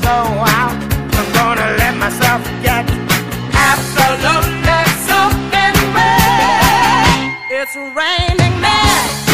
go out. I'm gonna let myself get absolutely soaking wet. It's raining men.